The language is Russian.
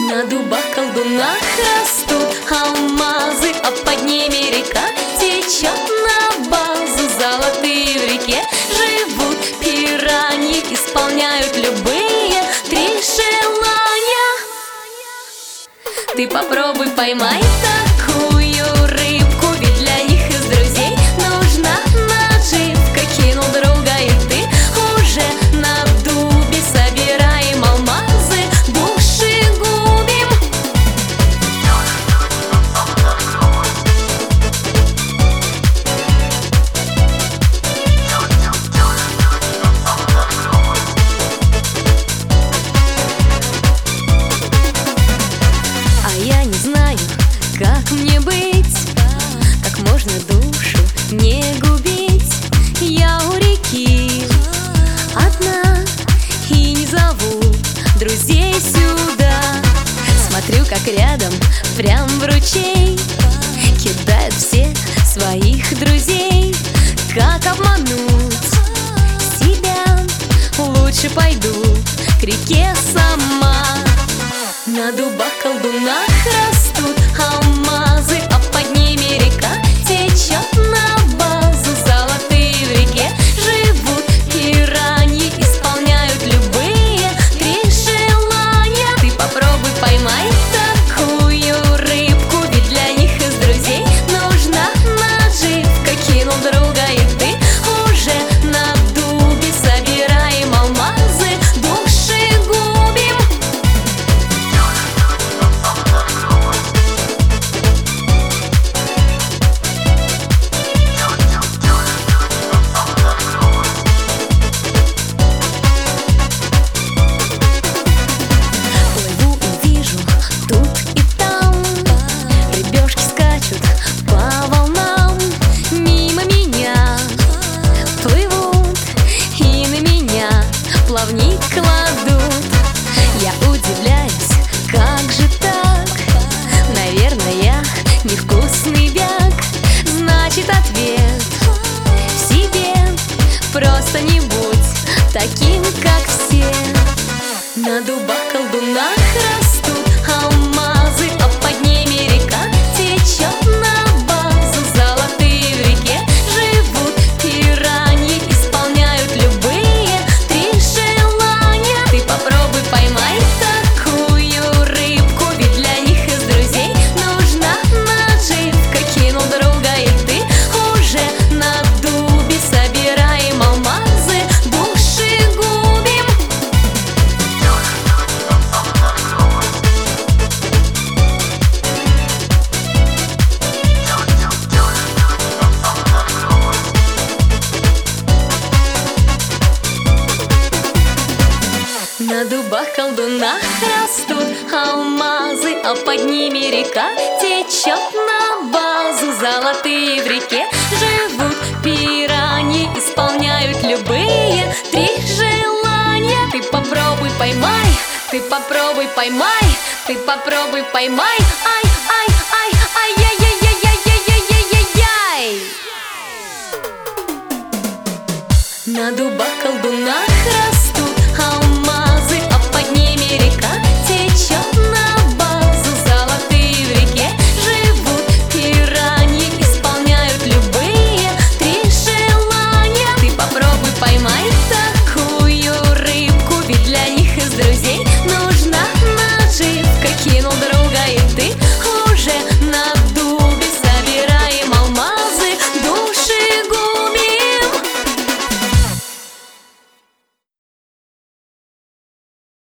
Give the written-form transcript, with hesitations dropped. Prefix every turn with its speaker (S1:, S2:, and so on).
S1: На дубах, колдунах растут алмазы, а под ними река течет на базу. Золотые в реке живут пираньи, исполняют любые 3 желания. Ты попробуй поймай такую рыбку, ведь для них из друзей нужна наживка. Кинул друга и ты уже на дубе, собираем алмазы, души губим. А я не знаю, как мне быть, как можно душу не губить. Я у реки одна и не зову друзей сюда. Смотрю, как рядом, прям в ручей, кидают все своих друзей. Как обмануть себя? Лучше пойду к реке сама. На дубах, колдунах растут алмазы, а под ними река течет на базу. Золотые в реке живут пираньи, исполняют любые 3 желания. Ты попробуй поймай такую рыбку, ведь для них из друзей нужна наживка. Кинул друга и ты уже на дубе, собираем алмазы, души губим. Плыву и вижу тут и там, рыбешки скачут по волнам. Мимо меня плывут и на меня плавник кладут. Я удивляюсь, как же так? Наверное, я невкусный бяк. Значит, ответ в себе: просто не будь таким, как все. На дубах, колдунах растут алмазы, а под ними река течет на базу. Золотые в реке живут пираньи, исполняют любые 3 желания. Ты попробуй поймай такую рыбку, ведь для них из друзей нужна наживка. Кинул друга и ты уже на дубе, собираем алмазы, души губим. На дубах, колдунах растут алмазы, а под ними река течет на базу. Золотые в реке живут пираньи, исполняют любые 3 желания. Ты попробуй поймай, ты попробуй поймай, ты попробуй поймай. Ай, ай, ай, ай, яй, яй, яй, яй, яй, яй, яй, яй. На дубах, колдунах